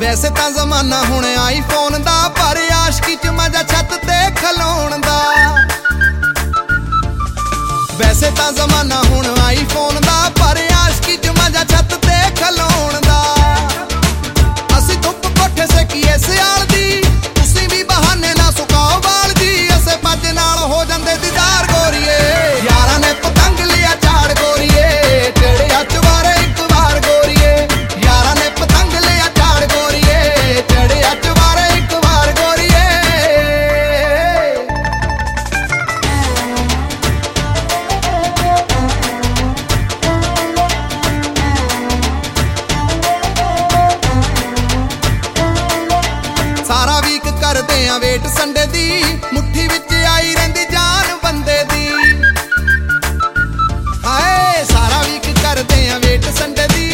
वैसे तां जमाना हुण आईफोन दा, पर आशिकी च मजा छत ते खलोण दा। वैसे तां जमाना हुण आईफोन दा, पर आशिकी च मजा छत ते खलोण दा। असीं धुप कोठे सेकीए सियाल दी, तुसीं भी बहाने ना सुकाओ वाल जी। असे पज नाल हो जांदे दीदार गोरीए, यारां ने पतंग लिया झाड़ गोरीए, चढ़िया चवारे एक बार गोरीए। यारां ने पतंग लिया झाड़ गोरीए, चढ़िया चवारे एक बार गोरीए। सारा वीक करदे आ वेट संडे दी, मुट्ठी विच आई रहिंदी जान बंदे दी। हाय सारा वीक करदे आ वेट संडे दी,